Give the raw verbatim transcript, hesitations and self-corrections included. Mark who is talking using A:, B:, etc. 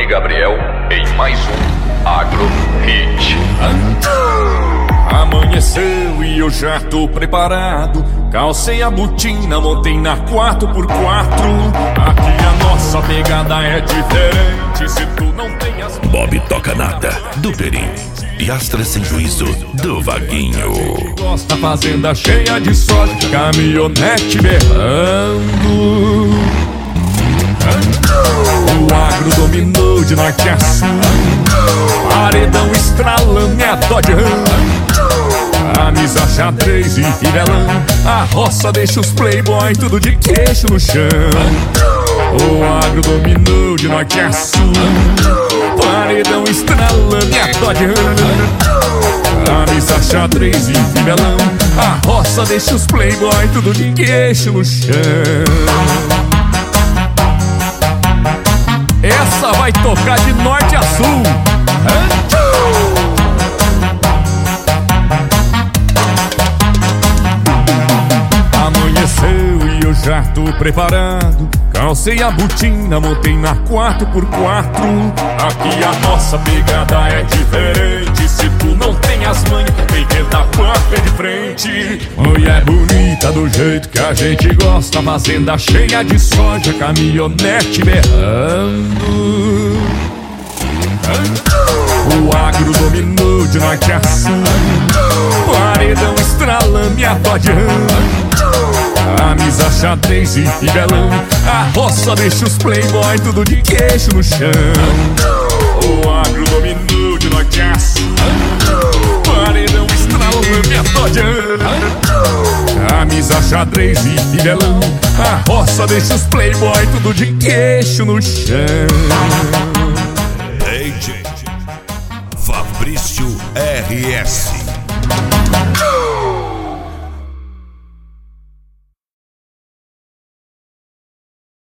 A: e Gabriel em mais um Agro Hit.
B: Amanheceu e eu já tô preparado. Calcei a botina, montei na quatro por quatro. Aqui a nossa pegada é diferente. Se tu não tem as...
C: Bob toca nada, do Perim. E Astra sem juízo, do Vaguinho.
B: Gosta fazenda cheia de soja, caminhonete berrando. O agro dominou de norte a sul. Paredão estralando e a Dodge Ram. Camisa xadrez e fivelão. A roça deixa os playboy tudo de queixo no chão. O agro dominou de norte a sul. Paredão estralando e a Dodge Ram. Camisa xadrez e fivelão. A roça deixa os playboy tudo de queixo no chão. Essa vai tocar de norte a sul. Amanheceu e eu já tô preparado. Calcei a botina, montei na quatro por quatro. Aqui a nossa pegada é diferente. Se tu não tem as manhas, vem que da quatro é de frente. Mulher bonita do jeito que a gente gosta. Fazenda cheia de soja, caminhonete berrando. O agro dominou de norte a sul. Paredão estralando e a Dodge Ram. Camisa xadrez e fivelão. A roça deixa os playboy tudo de queixo no chão. O agro dominou de norte a sul. Paredão estralando e a Dodge Ram. Camisa xadrez e fivelão. A roça deixa os playboy tudo de queixo no chão.
C: D J Fabrício R S.